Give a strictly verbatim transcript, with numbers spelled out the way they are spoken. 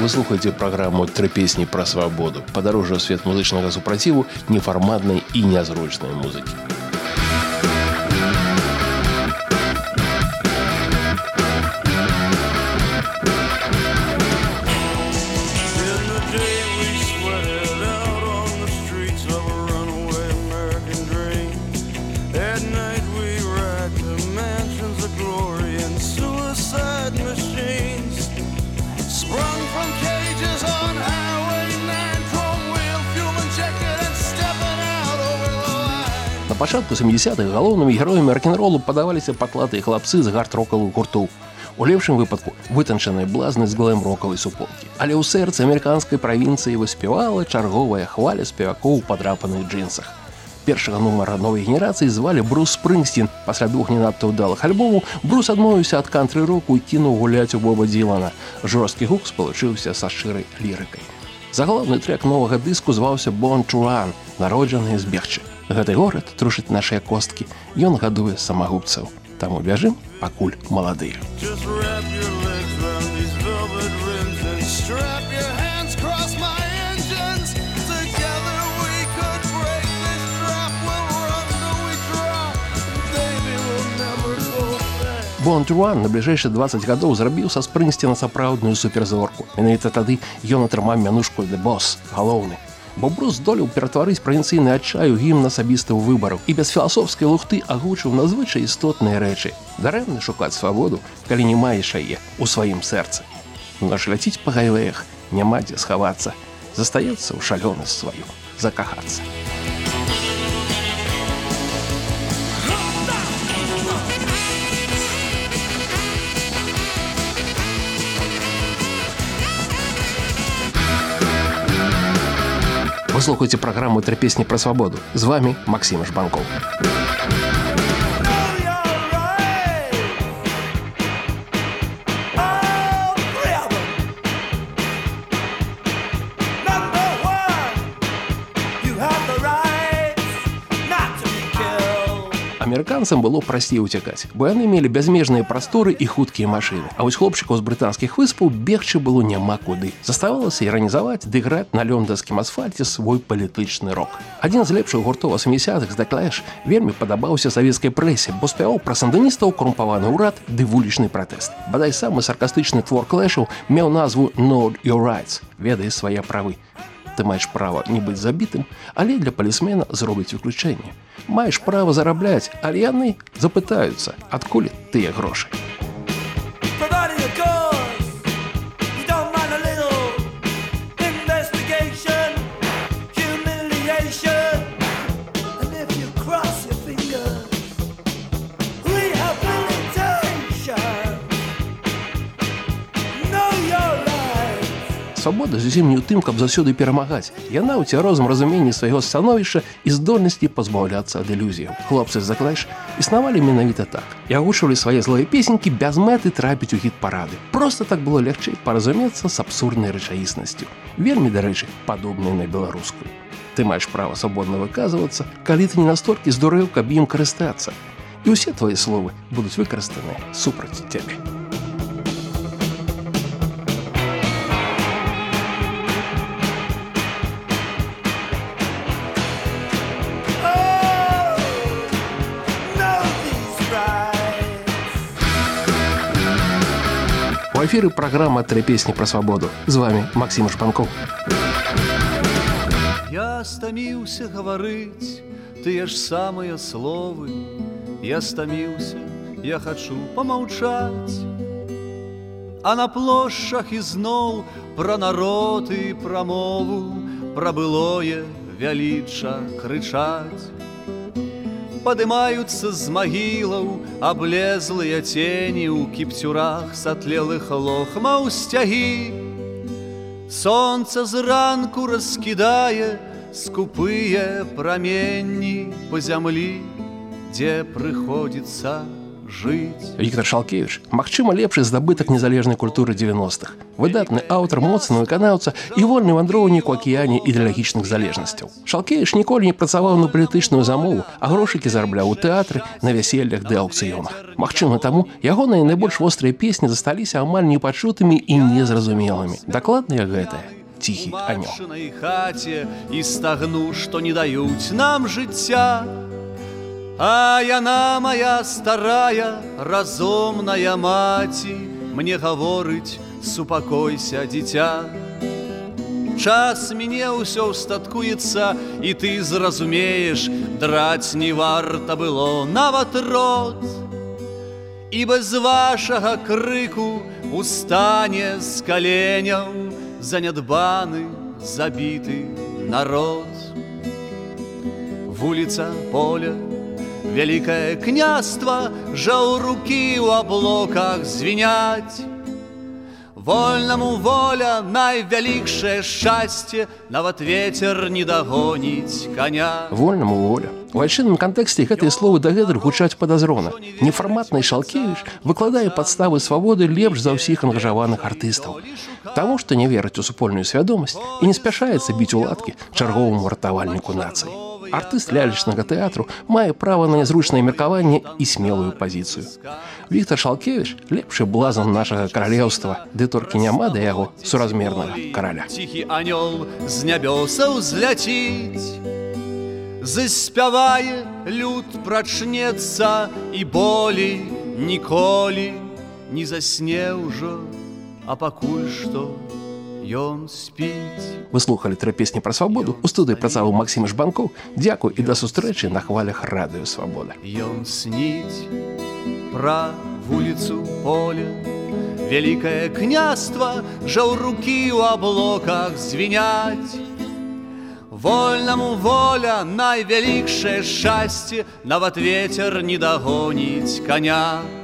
Вы слухаеце праграму «Тры песні пра свабоду». Падарожжа ў свет музычнага супраціву нефарматнай і нязручнай музыкі. На пачатку сямідзясятых галоўнымі героямі рок-н-ролу падаваліся патлатыя хлапцы з гард-рокавых гуртоў. У лепшым выпадку вытанчаныя блазны з глэм-рокавай суполкі. Але ў сэрцы амерыканскай правінцыі выспявала чарговая хваля спевакоў у падрапаных джинсах. Першага нумара новай генерацыі звалі Брус Спрынгсцін. Пасля двух не надта ўдалых альбомаў Брус адмовіўся ад кантры-року і кінуў гуляць у Боба Ділана. Жорсткі гук спалучыўся са шчырай лірыкай. Загалоўны трэк новага дыску зваўся «Born to Run», народжаны збегчы. Гэты горад трушыць нашыя косткі, ён гадуе самагубцаў. Таму бяжым, пакуль маладыя. Born to Run на бліжэйшыя дваццаць гадоў зрабіў са Спрынгсціна сапраўдную суперзорку. Менавіта тады ён атрымаў мянушку «The Boss» – галоўны. Бо Брус здолеў ператварыць правінцыйны адчай у гімн асабістых выбараў і без філасофскай лухты агучыў надзвычай істотныя рэчы. Дарэмна шукаць свабоду, калі не маеш яе ў сваім сэрцы. Ноч ляціць па гайвеях, няма дзе схавацца, застаецца ў шалёнасць сваю закахацца. Вы слухаеце праграму «Тры песні пра свабоду». З вами Максим Жбанков. Амерыканцам было прасцей уцякаць, бо яны мелі бязмежныя прасторы і хуткія машыны. А вось хлопчыкаў з брытанскіх выспаў бегчы было няма куды. Заставалася іранізаваць ды граць на лёнданскім асфальце свой палітычны рок. Адзін з лепшых гуртоў сямідзясятых «The Clash» вельмі падабаўся савецкай прэсе, бо спяваў пра сандыністаў, карумпаваны ўрад ды вулічны пратэст. Бадай самы саркастычны твор Клэшаў меў назву «Know Your Rights» – «Ведай свае правы». Ты маеш права не быць забітым, але для палісмена зробяць выключэнне. Маеш права зарабляць, але яны запытаюцца, адкуль тыя грошы. Свабода зусім не ў тым, каб заўсёды перамагаць. Яна ў цвярозым разуменні свайго становішча і здольнасці пазбаўляцца ад ілюзіяў. Хлопцы з The Clash існавалі менавіта так. І агучвалі свае злыя песенькі без мэты трапіць у хіт-парады. Проста так было лягчэй паразумецца з абсурднай рэчаіснасцю. Вельмі, дарэчы, падобнай на беларускую. Ты маеш права свабодна выказвацца, калі ты не настолькі здурэў, каб ім карыстацца. І ўсе твае словы будуць выкарыстаныя супраць цябе. У эфіры праграма «Тры песні пра свабоду». З вами Максим Жбанков. Я стаміўся гаварыць тыя ж самыя словы. Я стаміўся, я хачу памаўчаць. А на плошчах ізноў пра народ і пра мову, пра былое вяліча крычаць. Падымаюцца з магілаў аблезлыя цені ў кіпцюрах сатлелых лохмаў сцягі. Сонца зранку раскідае скупыя праменні па зямлі, дзе прыходзіцца жыць. Віктор Шалкевіч, магчыма, лепшы здабытак незалежнай культуры дзевяностых. Выдатны аўтар, моцны выканаўца і вольны вандроўнік у акіяне ідэалагічных залежнасцяў. Шалкевіч ніколі не працаваў на палітычную замову, а грошыкі зарабляў у тэатры, на вяселлях ды аўкцыёнах. Магчыма, таму ягоныя найбольш вострыя песні засталіся амаль непачутымі і незразумелымі. Дакладна як гэтая. Тихий анёл. Хаце і стагну, што не даюць нам жыцця. А яна моя старая, разумная маці, мне гаворыць: супакойся, дзіця. Час мяне ўсё ўстаткуецца, і ты зразумееш, драць не варта было нават рот. І без вашага крыку устане з каленяў занядбаны, забіты народ. Вуліца, поле, вялікае княства, жаўрукі ў аблоках звіняць. Вольнаму воля, найвялікшае шчасце, нават вецер не дагоніць каня. Вольнаму воля. У айчынным кантэксце гэтыя словы дагэтуль гучаць падазрона. Нефарматны Шалкевіч выкладае падставы свабоды лепш за ўсіх ангажаваных артыстаў. Таму што не верыць у супольную свядомасць і не спяшаецца біць уладкі чарговаму ратавальніку нацыі. Артыст лялечнага тэатру мае права на нязручнае меркаванне і смелую пазіцыю. Віктор Шалкевіч лепшы блазан нашага каралеўства, ды толькі няма да яго суразмернага караля. Ціхі анёл з нябёсаў зляціць, заспявае, люд прачнецца, і болей ніколі не засне ўжо, а пакуль што ён спіць. Вы слухали тры песні пра свабоду. У студыі працаваў Максім Жбанкоў. Дзякуй і да сустрэчы на хвалях радыё Свабода. Ён сніць пра вуліцу, поле, вялікае княства, жаўрукі ў аблоках звіняць. Вольнаму воля, найвялікшае шчасце, нават вецер не дагоніць каня.